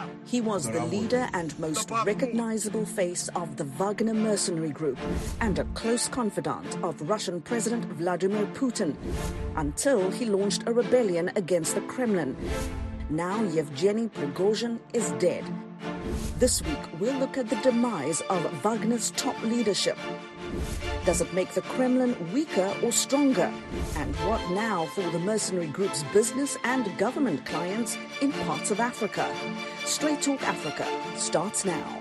He was the leader and most recognizable face of the Wagner mercenary group and a close confidant of Russian President Vladimir Putin until he launched a rebellion against the Kremlin. Now Yevgeny Prigozhin is dead. This week, we'll look at the demise of Wagner's top leadership. Does it make the Kremlin weaker or stronger? And what now for the mercenary group's business and government clients in parts of Africa? Straight Talk Africa starts now.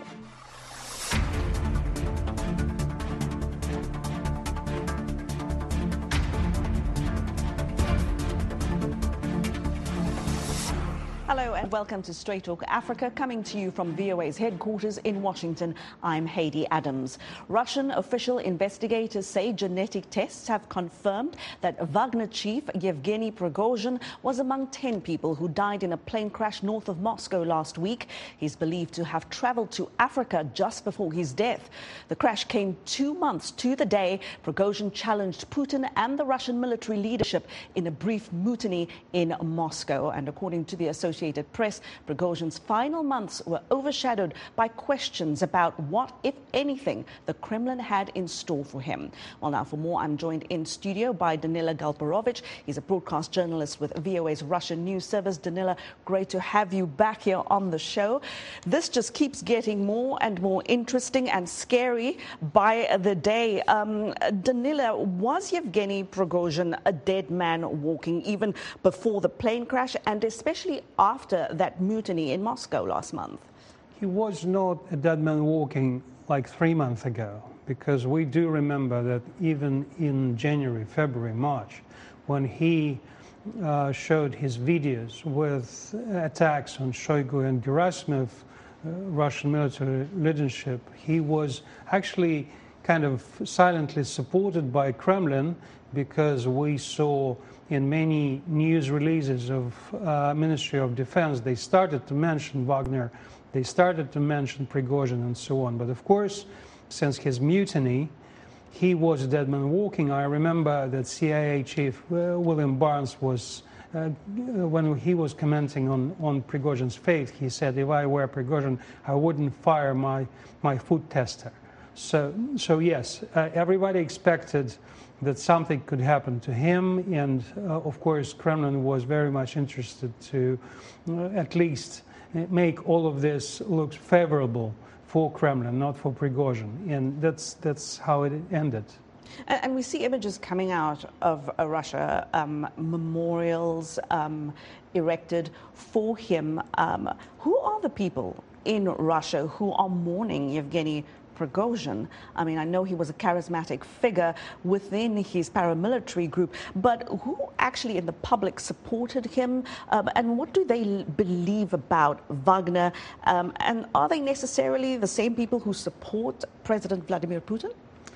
Hello and welcome to Straight Talk Africa, coming to you from VOA's headquarters in Washington. I'm Heidi Adams. Russian official investigators say genetic tests have confirmed that Wagner chief Yevgeny Prigozhin was among 10 people who died in a plane crash north of Moscow last week. He's believed to have traveled to Africa just before his death. The crash came 2 months to the day Prigozhin challenged Putin and the Russian military leadership in a brief mutiny in Moscow. And according to the Associated Press, Prigozhin's final months were overshadowed by questions about what, if anything, the Kremlin had in store for him. Well, now for more, I'm joined in studio by Danila Galperovich. He's a broadcast journalist with VOA's Russian news service. Danila, great to have you back here on the show. This just keeps getting more and more interesting and scary by the day. Danila, was Yevgeny Prigozhin a dead man walking even before the plane crash, and especially after that mutiny in Moscow last month? He was not a dead man walking like 3 months ago, because we do remember that even in January, February, March, when he showed his videos with attacks on Shoigu and Gerasimov, Russian military leadership, he was actually kind of silently supported by Kremlin, because we saw in many news releases of Ministry of Defense, they started to mention Wagner, they started to mention Prigozhin and so on. But of course, since his mutiny, he was a dead man walking. I remember that CIA chief William Barnes was, when he was commenting on Prigozhin's fate, he said, if I were Prigozhin, I wouldn't fire my food tester. So yes, everybody expected that something could happen to him, and of course Kremlin was very much interested to at least make all of this look favorable for Kremlin, not for Prigozhin, and that's how it ended. And we see images coming out of Russia, memorials erected for him. Who are the people in Russia who are mourning Yevgeny Prigozhin? I mean, I know he was a charismatic figure within his paramilitary group, but who actually in the public supported him? And what do they believe about Wagner? And are they necessarily the same people who support President Vladimir Putin?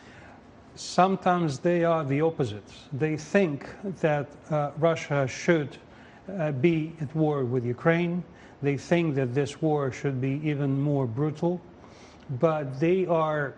Sometimes they are the opposite. They think that Russia should be at war with Ukraine. They think that this war should be even more brutal. But they are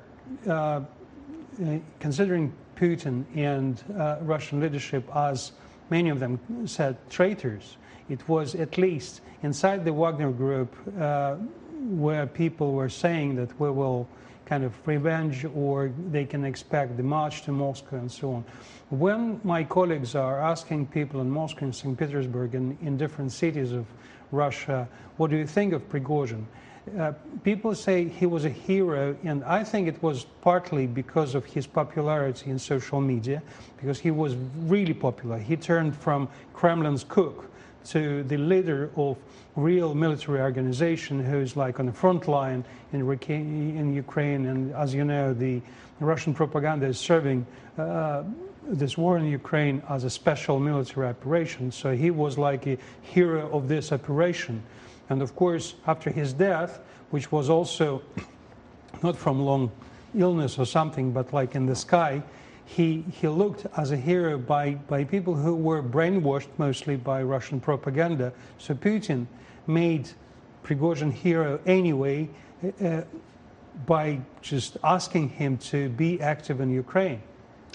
considering Putin and Russian leadership as, many of them said, traitors. It was at least inside the Wagner group where people were saying that we will kind of revenge, or they can expect the march to Moscow and so on. When my colleagues are asking people in Moscow and St. Petersburg and in different cities of Russia, what do you think of Prigozhin? People say he was a hero, and I think it was partly because of his popularity in social media, because he was really popular. He turned from Kremlin's cook to the leader of real military organization who's like on the front line in Ukraine. And as you know, the Russian propaganda is serving this war in Ukraine as a special military operation. So he was like a hero of this operation. And of course, after his death, which was also not from long illness or something, but like in the sky, he looked as a hero by people who were brainwashed mostly by Russian propaganda. So Putin made Prigozhin hero anyway by just asking him to be active in Ukraine.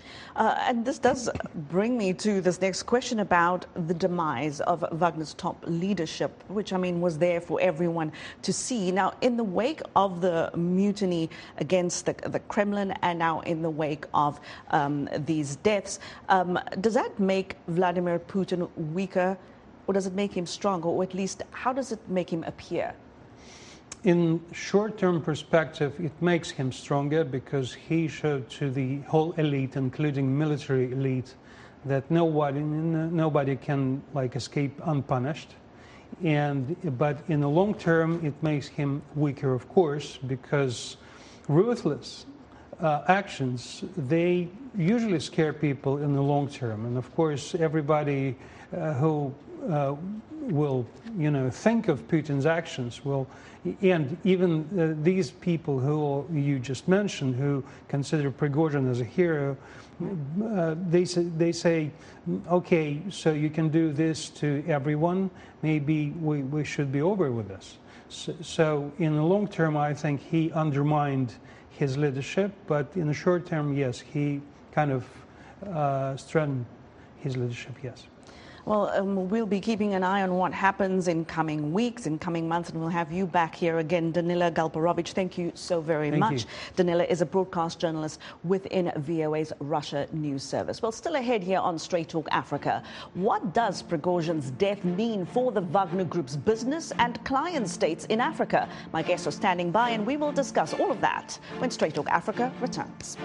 And this does bring me to this next question about the demise of Wagner's top leadership, which, I mean, was there for everyone to see. Now, in the wake of the mutiny against the Kremlin and now in the wake of these deaths, does that make Vladimir Putin weaker, or does it make him stronger, or at least how does it make him appear? In short-term perspective, it makes him stronger because he showed to the whole elite, including military elite, that nobody can escape unpunished. But in the long term, it makes him weaker, of course, because ruthless actions, they usually scare people in the long term. And of course, everybody who will, think of Putin's actions will, and even these people who you just mentioned, who consider Prigozhin as a hero, they say, okay, so you can do this to everyone. Maybe we should be over with this. So in the long term, I think he undermined his leadership, but in the short term, yes, he kind of strengthened his leadership, yes. Well, we'll be keeping an eye on what happens in coming weeks, in coming months, and we'll have you back here again. Danila Galperovich, thank you so very much. Danila is a broadcast journalist within VOA's Russia News Service. Well, still ahead here on Straight Talk Africa. What does Prigozhin's death mean for the Wagner Group's business and client states in Africa? My guests are standing by, and we will discuss all of that when Straight Talk Africa returns.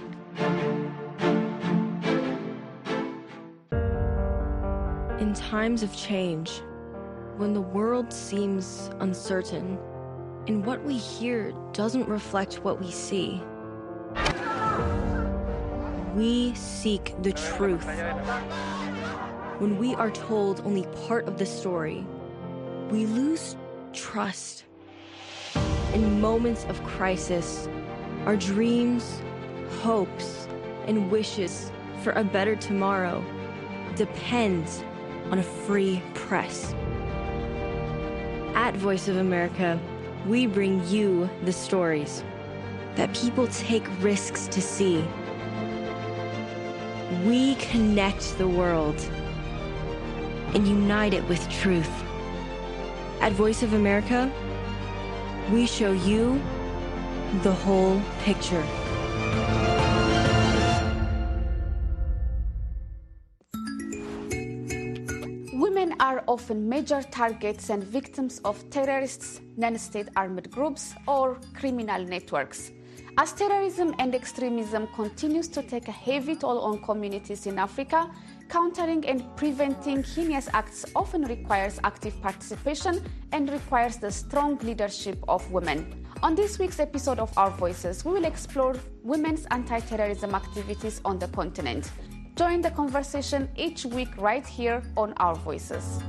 In times of change, when the world seems uncertain and what we hear doesn't reflect what we see, we seek the truth. When we are told only part of the story, we lose trust. In moments of crisis, our dreams, hopes, and wishes for a better tomorrow depends on a free press. At Voice of America, we bring you the stories that people take risks to see. We connect the world and unite it with truth. At Voice of America, we show you the whole picture. Women are often major targets and victims of terrorists, non-state armed groups, or criminal networks. As terrorism and extremism continues to take a heavy toll on communities in Africa, countering and preventing heinous acts often requires active participation and requires the strong leadership of women. On this week's episode of Our Voices, we will explore women's anti-terrorism activities on the continent. Join the conversation each week right here on Our Voices.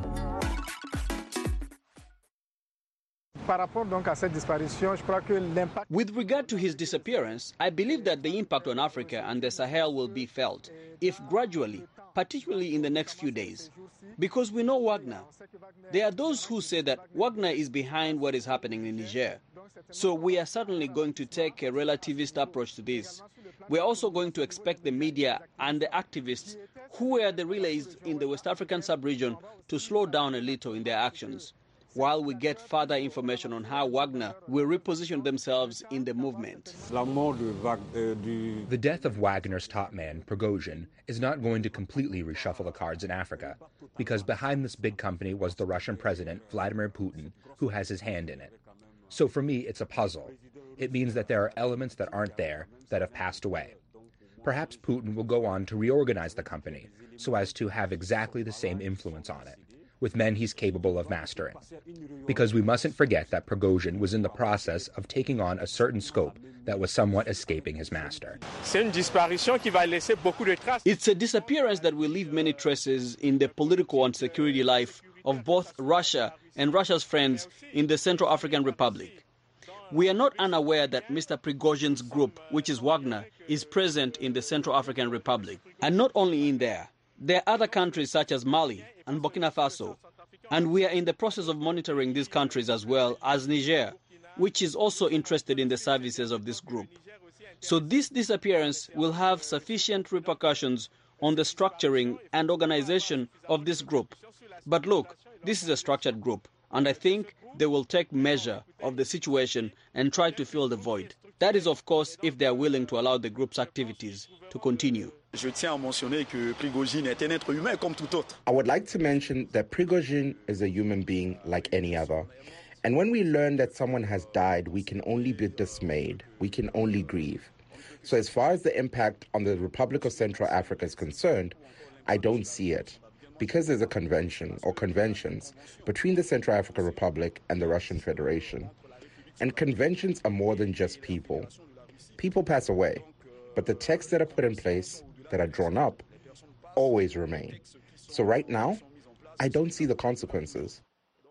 With regard to his disappearance, I believe that the impact on Africa and the Sahel will be felt, if gradually, particularly in the next few days. Because we know Wagner. There are those who say that Wagner is behind what is happening in Niger. So we are certainly going to take a relativist approach to this. We're also going to expect the media and the activists who were the relays in the West African sub-region to slow down a little in their actions, while we get further information on how Wagner will reposition themselves in the movement. The death of Wagner's top man, Prigozhin, is not going to completely reshuffle the cards in Africa, because behind this big company was the Russian president, Vladimir Putin, who has his hand in it. So for me, it's a puzzle. It means that there are elements that aren't there, that have passed away. Perhaps Putin will go on to reorganize the company so as to have exactly the same influence on it, with men he's capable of mastering. Because we mustn't forget that Prigozhin was in the process of taking on a certain scope that was somewhat escaping his master. It's a disappearance that will leave many traces in the political and security life of both Russia and Russia's friends in the Central African Republic. We are not unaware that Mr. Prigozhin's group, which is Wagner, is present in the Central African Republic. And not only in there. There are other countries such as Mali and Burkina Faso, and we are in the process of monitoring these countries as well as Niger, which is also interested in the services of this group. So this disappearance will have sufficient repercussions on the structuring and organization of this group. But look, this is a structured group, and I think they will take measure of the situation and try to fill the void. That is, of course, if they are willing to allow the group's activities to continue. I would like to mention that Prigozhin is a human being like any other. And when we learn that someone has died, we can only be dismayed. We can only grieve. So as far as the impact on the Republic of Central Africa is concerned, I don't see it. Because there's a convention or conventions between the Central African Republic and the Russian Federation. And conventions are more than just people. People pass away, but the texts that are put in place, that are drawn up, always remain. So right now, I don't see the consequences.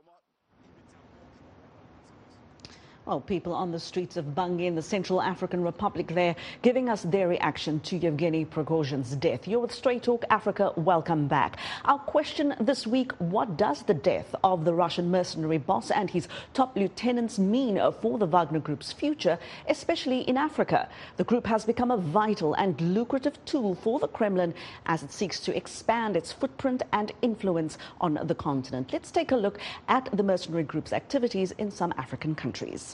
Well, people on the streets of Bangui in the Central African Republic there giving us their reaction to Yevgeny Prigozhin's death. You're with Straight Talk Africa. Welcome back. Our question this week, what does the death of the Russian mercenary boss and his top lieutenants mean for the Wagner Group's future, especially in Africa? The group has become a vital and lucrative tool for the Kremlin as it seeks to expand its footprint and influence on the continent. Let's take a look at the mercenary group's activities in some African countries.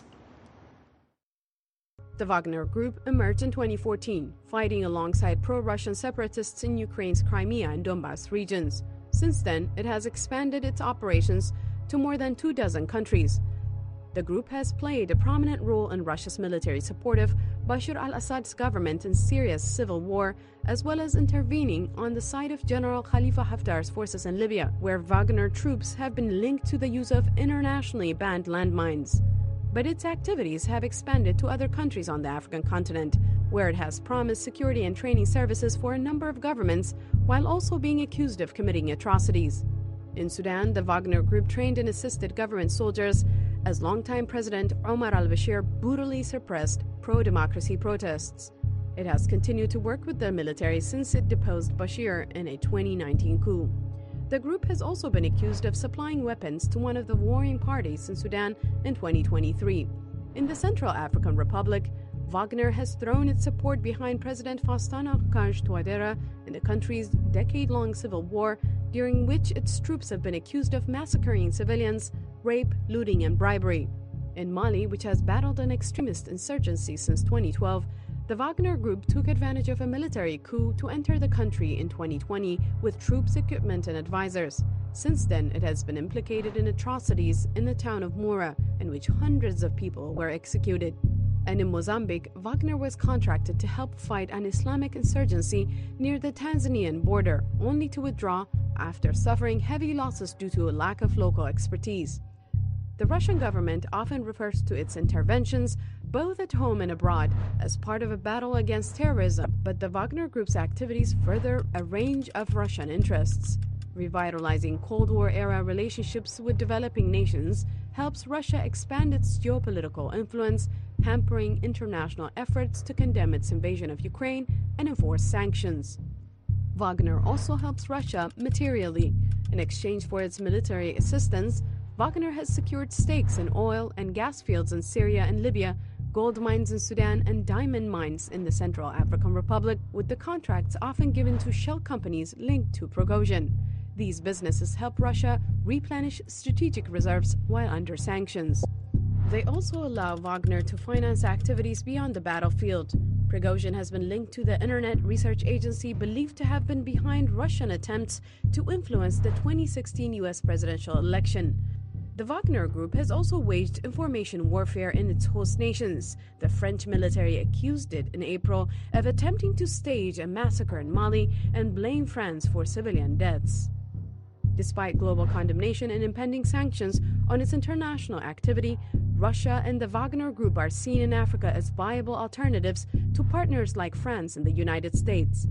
The Wagner Group emerged in 2014, fighting alongside pro-Russian separatists in Ukraine's Crimea and Donbas regions. Since then, it has expanded its operations to more than 24 countries. The group has played a prominent role in Russia's military support of Bashar al-Assad's government in Syria's civil war, as well as intervening on the side of General Khalifa Haftar's forces in Libya, where Wagner troops have been linked to the use of internationally banned landmines. But its activities have expanded to other countries on the African continent, where it has promised security and training services for a number of governments, while also being accused of committing atrocities. In Sudan, the Wagner Group trained and assisted government soldiers as longtime President Omar al-Bashir brutally suppressed pro-democracy protests. It has continued to work with the military since it deposed Bashir in a 2019 coup. The group has also been accused of supplying weapons to one of the warring parties in Sudan in 2023. In the Central African Republic, Wagner has thrown its support behind President Faustin Archange Touadéra in the country's decade-long civil war, during which its troops have been accused of massacring civilians, rape, looting, and bribery. In Mali, which has battled an extremist insurgency since 2012, the Wagner Group took advantage of a military coup to enter the country in 2020 with troops, equipment, and advisors. Since then, it has been implicated in atrocities in the town of Moura, in which hundreds of people were executed. And in Mozambique, Wagner was contracted to help fight an Islamic insurgency near the Tanzanian border, only to withdraw after suffering heavy losses due to a lack of local expertise. The Russian government often refers to its interventions, both at home and abroad, as part of a battle against terrorism, but the Wagner Group's activities further a range of Russian interests. Revitalizing Cold War-era relationships with developing nations helps Russia expand its geopolitical influence, hampering international efforts to condemn its invasion of Ukraine and enforce sanctions. Wagner also helps Russia materially. In exchange for its military assistance, Wagner has secured stakes in oil and gas fields in Syria and Libya, gold mines in Sudan, and diamond mines in the Central African Republic, with the contracts often given to shell companies linked to Prigozhin. These businesses help Russia replenish strategic reserves while under sanctions. They also allow Wagner to finance activities beyond the battlefield. Prigozhin has been linked to the Internet Research Agency believed to have been behind Russian attempts to influence the 2016 U.S. presidential election. The Wagner Group has also waged information warfare in its host nations. The French military accused it in April of attempting to stage a massacre in Mali and blame France for civilian deaths. Despite global condemnation and impending sanctions on its international activity, Russia and the Wagner Group are seen in Africa as viable alternatives to partners like France and the United States.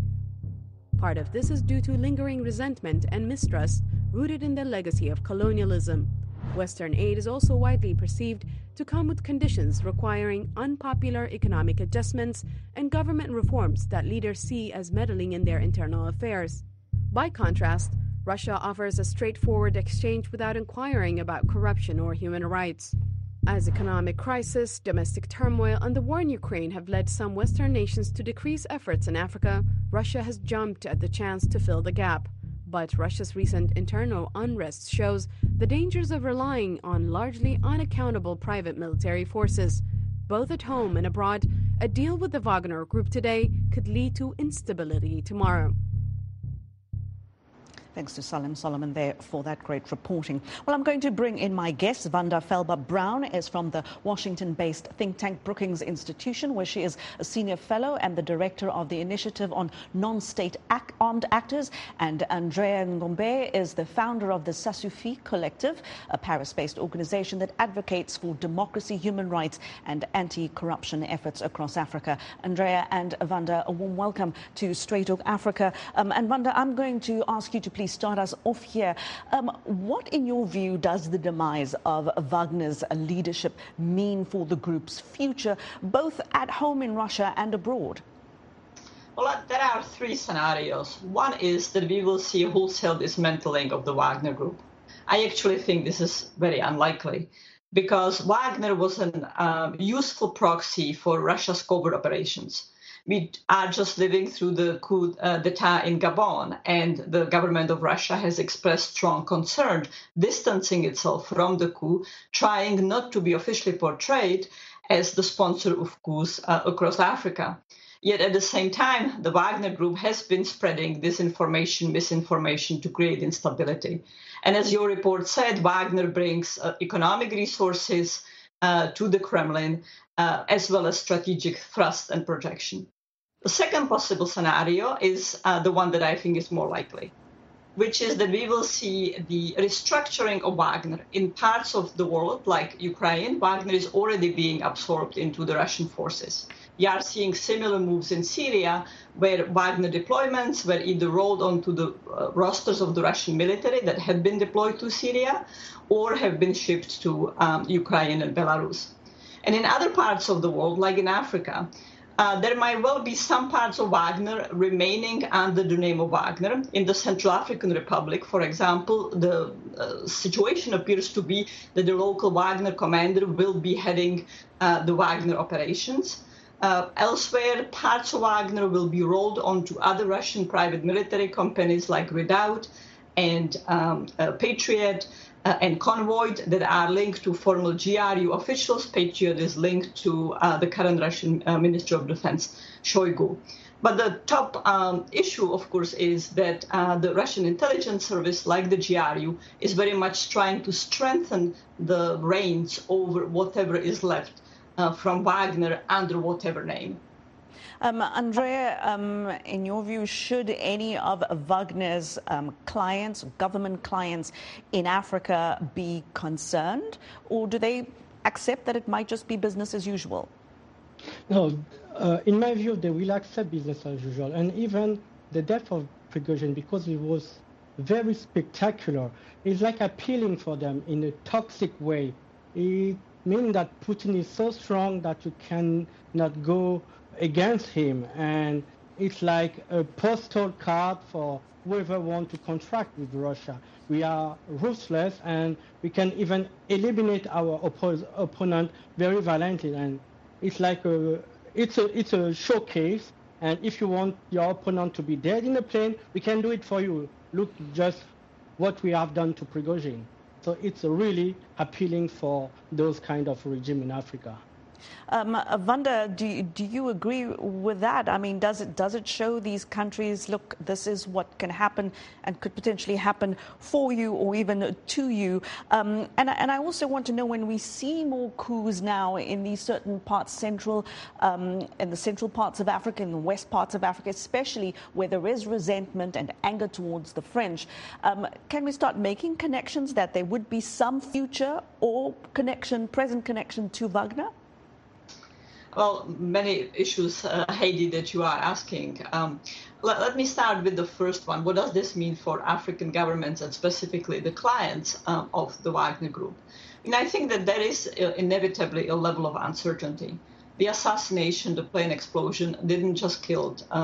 Part of this is due to lingering resentment and mistrust rooted in the legacy of colonialism. Western aid is also widely perceived to come with conditions requiring unpopular economic adjustments and government reforms that leaders see as meddling in their internal affairs. By contrast, Russia offers a straightforward exchange without inquiring about corruption or human rights. As economic crisis, domestic turmoil, and the war in Ukraine have led some Western nations to decrease efforts in Africa, Russia has jumped at the chance to fill the gap. But Russia's recent internal unrest shows the dangers of relying on largely unaccountable private military forces. Both at home and abroad, a deal with the Wagner Group today could lead to instability tomorrow. Thanks to Salim Solomon there for that great reporting. Well, I'm going to bring in my guest. Wanda Felber-Brown is from the Washington-based think tank Brookings Institution, where she is a senior fellow and the director of the Initiative on Non-State Armed Actors. And Andrea Ngombe is the founder of the Sasufi Collective, a Paris-based organization that advocates for democracy, human rights and anti-corruption efforts across Africa. Andrea and Wanda, a warm welcome to Straight Talk Africa. And Wanda, I'm going to ask you to please start us off here. What, in your view, does the demise of Wagner's leadership mean for the group's future, both at home in Russia and abroad? Well, there are three scenarios. One is that we will see a wholesale dismantling of the Wagner Group. I actually think this is very unlikely, because Wagner was a useful proxy for Russia's covert operations. We are just living through the coup d'etat in Gabon, and the government of Russia has expressed strong concern, distancing itself from the coup, trying not to be officially portrayed as the sponsor of coups across Africa. Yet at the same time, the Wagner Group has been spreading disinformation, misinformation to create instability. And as your report said, Wagner brings economic resources to the Kremlin, as well as strategic thrust and projection. The second possible scenario is the one that I think is more likely, which is that we will see the restructuring of Wagner in parts of the world, like Ukraine. Wagner is already being absorbed into the Russian forces. We are seeing similar moves in Syria, where Wagner deployments were either rolled onto the rosters of the Russian military that had been deployed to Syria, or have been shipped to Ukraine and Belarus. And in other parts of the world, like in Africa, there might well be some parts of Wagner remaining under the name of Wagner. In the Central African Republic, for example, the situation appears to be that the local Wagner commander will be heading the Wagner operations. Elsewhere, parts of Wagner will be rolled onto other Russian private military companies like Redoubt and Patriot and Convoy that are linked to former GRU officials. Patriot is linked to the current Russian Minister of Defense, Shoigu. But the top issue, of course, is that the Russian intelligence service, like the GRU, is very much trying to strengthen the reins over whatever is left from Wagner under whatever name. Andrea, in your view, should any of Wagner's clients, government clients in Africa be concerned, or do they accept that it might just be business as usual? No, in my view, they will accept business as usual. And even the death of Prigozhin, because it was very spectacular, is like appealing for them in a toxic way. It means that Putin is so strong that you cannot go against him, and it's like a postal card for whoever wants to contract with Russia. We are ruthless, and we can even eliminate our opponent very violently. And it's like it's a showcase. And if you want your opponent to be dead in a plane, we can do it for you. Look just what we have done to Prigozhin. So it's really appealing for those kind of regime in Africa. Wanda, do you agree with that? I mean, does it show these countries, look, this is what can happen and could potentially happen for you or even to you? And I also want to know, when we see more coups now in these certain parts, in the central parts of Africa, in the west parts of Africa, especially where there is resentment and anger towards the French, can we start making connections that there would be some future or present connection to Wagner? Well, many issues, Heidi, that you are asking. Let me start with the first one. What does this mean for African governments and specifically the clients of the Wagner Group? And I think that there is inevitably a level of uncertainty. The assassination, the plane explosion, didn't just kill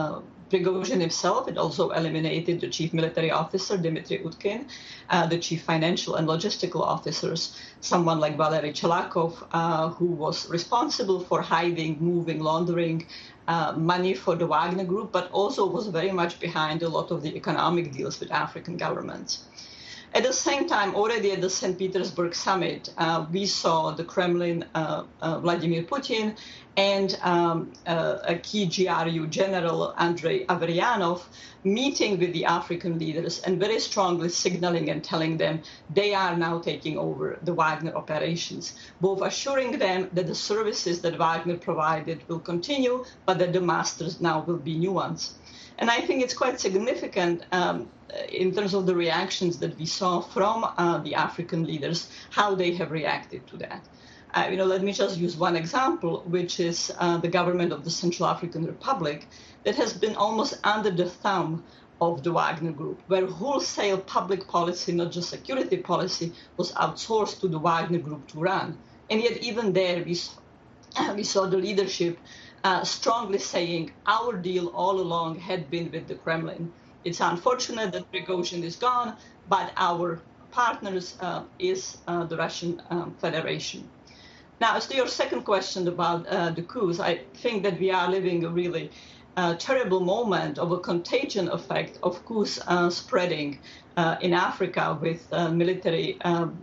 Prigozhin himself. It also eliminated the chief military officer, Dmitry Utkin, the chief financial and logistical officers, someone like Valery Chelakov, who was responsible for hiding, moving, laundering money for the Wagner Group, but also was very much behind a lot of the economic deals with African governments. At the same time, already at the St. Petersburg summit, we saw the Kremlin, Vladimir Putin, and a key GRU general, Andrei Averyanov, meeting with the African leaders and very strongly signaling and telling them they are now taking over the Wagner operations, both assuring them that the services that Wagner provided will continue, but that the masters now will be new ones. And I think it's quite significant in terms of the reactions that we saw from the African leaders, how they have reacted to that. Let me just use one example, which is the government of the Central African Republic that has been almost under the thumb of the Wagner Group, where wholesale public policy, not just security policy, was outsourced to the Wagner Group to run. And yet even there, we saw the leadership strongly saying our deal all along had been with the Kremlin. It's unfortunate that Prigozhin is gone, but our partners is the Russian Federation. Now, as to your second question about the coups, I think that we are living a really terrible moment of a contagion effect of coups spreading in Africa with military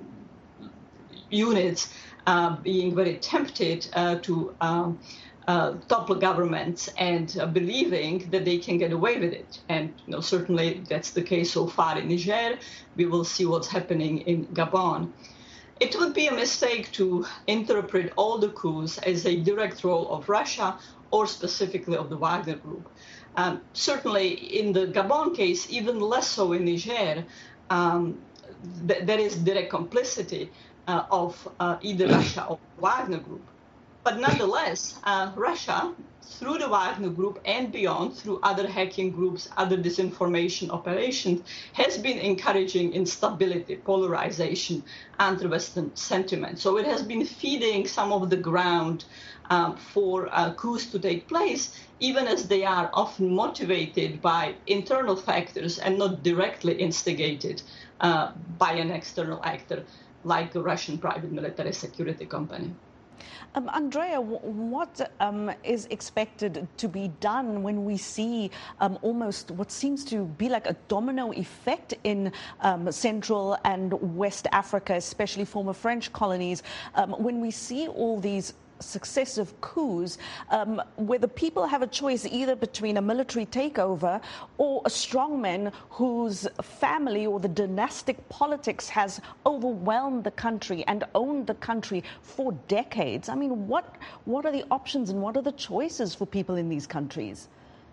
units being very tempted to topple governments and believing that they can get away with it. And certainly that's the case so far in Niger. We will see what's happening in Gabon. It would be a mistake to interpret all the coups as a direct role of Russia or specifically of the Wagner Group. Certainly in the Gabon case, even less so in Niger, there is direct complicity of either Russia or Wagner Group. But nonetheless, Russia, through the Wagner Group and beyond, through other hacking groups, other disinformation operations, has been encouraging instability, polarization, anti-Western sentiment. So it has been feeding some of the ground for coups to take place, even as they are often motivated by internal factors and not directly instigated by an external actor like a Russian private military security company. Andrea, what is expected to be done when we see almost what seems to be like a domino effect in Central and West Africa, especially former French colonies, when we see all these successive coups where the people have a choice either between a military takeover or a strongman whose family or the dynastic politics has overwhelmed the country and owned the country for decades. I mean, what are the options and what are the choices for people in these countries?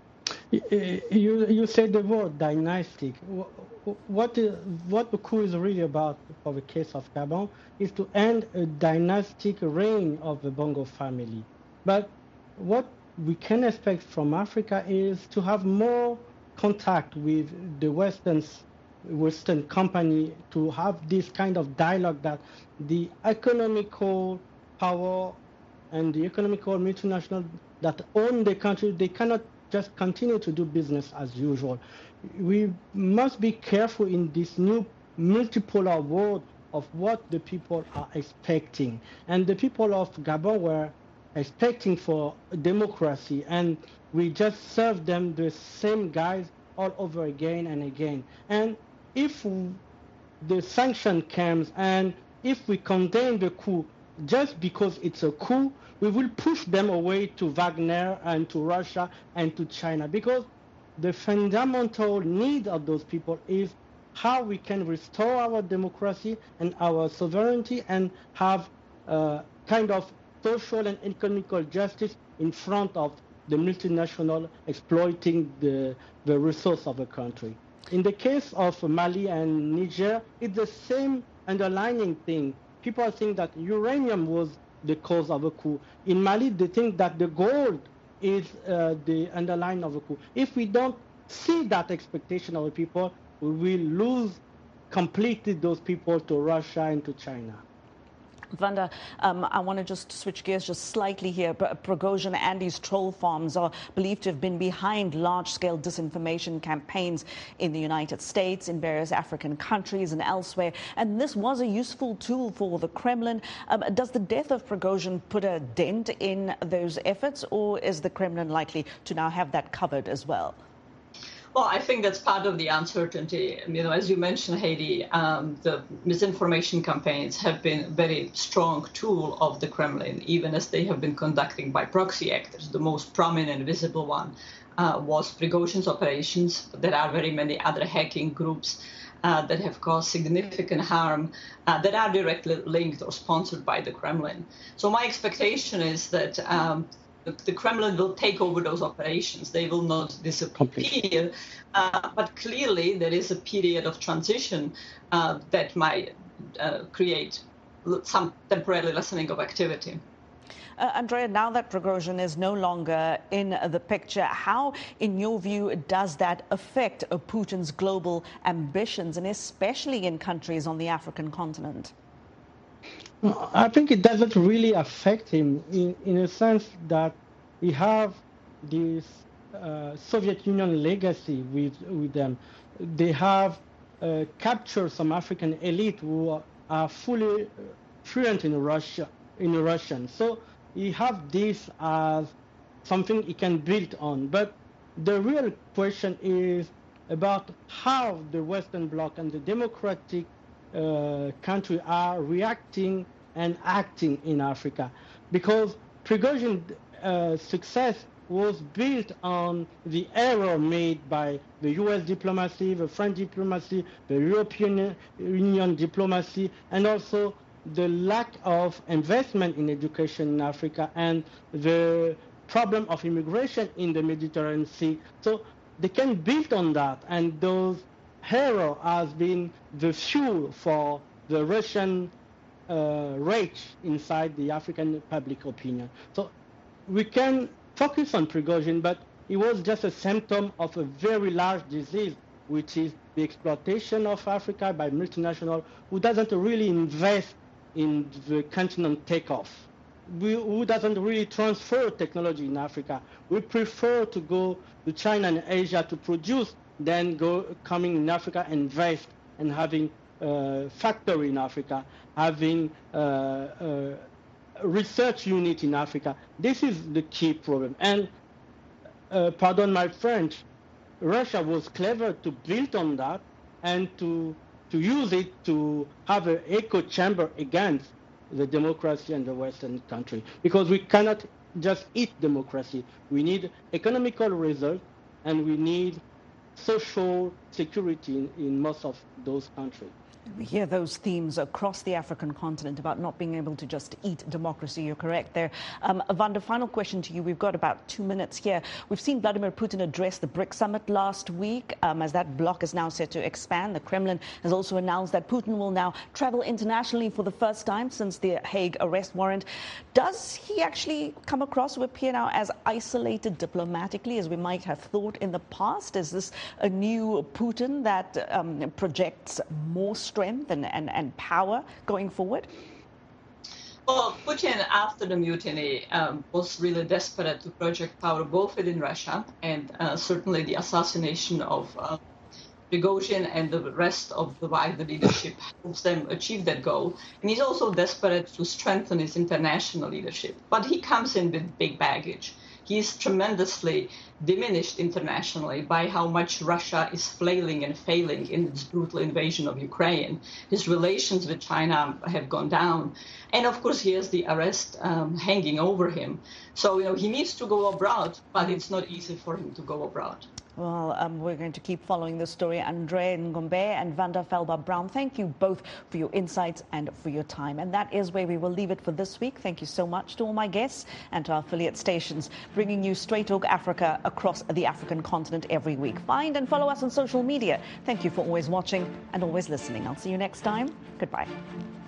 You said the word dynastic. What the coup is really about for the case of Gabon is to end a dynastic reign of the Bongo family. But what we can expect from Africa is to have more contact with the Western company, to have this kind of dialogue that the economical power and the economical multinational that own the country, they cannot just continue to do business as usual. We must be careful in this new multipolar world of what the people are expecting. And the people of Gabon were expecting for democracy, and we just serve them the same guys all over again and again. And if the sanction comes and if we condemn the coup just because it's a coup, we will push them away to Wagner and to Russia and to China, because the fundamental need of those people is how we can restore our democracy and our sovereignty and have kind of social and economical justice in front of the multinational exploiting the resource of a country. In the case of Mali and Niger, it's the same underlying thing. People think that uranium was the cause of a coup. In Mali, they think that the gold is the underlying of a coup. If we don't see that expectation of the people, we will lose completely those people to Russia and to China. Wanda, I want to just switch gears just slightly here. Prigozhin and his troll farms are believed to have been behind large-scale disinformation campaigns in the United States, in various African countries and elsewhere. And this was a useful tool for the Kremlin. Does the death of Prigozhin put a dent in those efforts, or is the Kremlin likely to now have that covered as well? Well, I think that's part of the uncertainty. As you mentioned, Heidi, the misinformation campaigns have been a very strong tool of the Kremlin, even as they have been conducting by proxy actors. The most prominent visible one was Prigozhin's operations. There are very many other hacking groups that have caused significant harm that are directly linked or sponsored by the Kremlin. So my expectation is that the Kremlin will take over those operations. They will not disappear. But clearly, there is a period of transition that might create some temporary lessening of activity. Andrea, now that Prigozhin is no longer in the picture, how, in your view, does that affect Putin's global ambitions, and especially in countries on the African continent? I think it doesn't really affect him in a sense that we have this Soviet Union legacy with them. They have captured some African elite who are fully fluent in Russian. So he have this as something he can build on. But the real question is about how the Western Bloc and the democratic countries are reacting and acting in Africa, because Prigozhin's success was built on the error made by the US diplomacy, the French diplomacy, the European Union diplomacy, and also the lack of investment in education in Africa and the problem of immigration in the Mediterranean Sea. So they can build on that, and those error has been the fuel for the Russian rage inside the African public opinion. So we can focus on Prigozhin, but it was just a symptom of a very large disease, which is the exploitation of Africa by multinationals who doesn't really invest in the continent takeoff. Who doesn't really transfer technology in Africa. We prefer to go to China and Asia to produce, then coming in Africa, invest, and having a factory in Africa, having a research unit in Africa. This is the key problem. And pardon my French, Russia was clever to build on that and to use it to have an echo chamber against the democracy and the Western country. Because we cannot just eat democracy. We need economical results, and we need social security in most of those countries. We hear those themes across the African continent about not being able to just eat democracy. You're correct there. Wanda, final question to you. We've got about 2 minutes here. We've seen Vladimir Putin address the BRICS summit last week. As that bloc is now set to expand, the Kremlin has also announced that Putin will now travel internationally for the first time since the Hague arrest warrant. Does he actually come across, would appear now, as isolated diplomatically as we might have thought in the past? Is this a new Putin that projects more strength and power going forward? Well, Putin, after the mutiny, was really desperate to project power both within Russia and certainly the assassination of Prigozhin and the rest of the Wagner leadership helps them achieve that goal. And he's also desperate to strengthen his international leadership. But he comes in with big baggage. He is tremendously diminished internationally by how much Russia is flailing and failing in its brutal invasion of Ukraine. His relations with China have gone down. And of course, he has the arrest hanging over him. So, he needs to go abroad, but it's not easy for him to go abroad. Well, we're going to keep following this story. Andrea Ngombe and Wanda Felber-Brown, thank you both for your insights and for your time. And that is where we will leave it for this week. Thank you so much to all my guests and to our affiliate stations, bringing you Straight Talk Africa across the African continent every week. Find and follow us on social media. Thank you for always watching and always listening. I'll see you next time. Goodbye.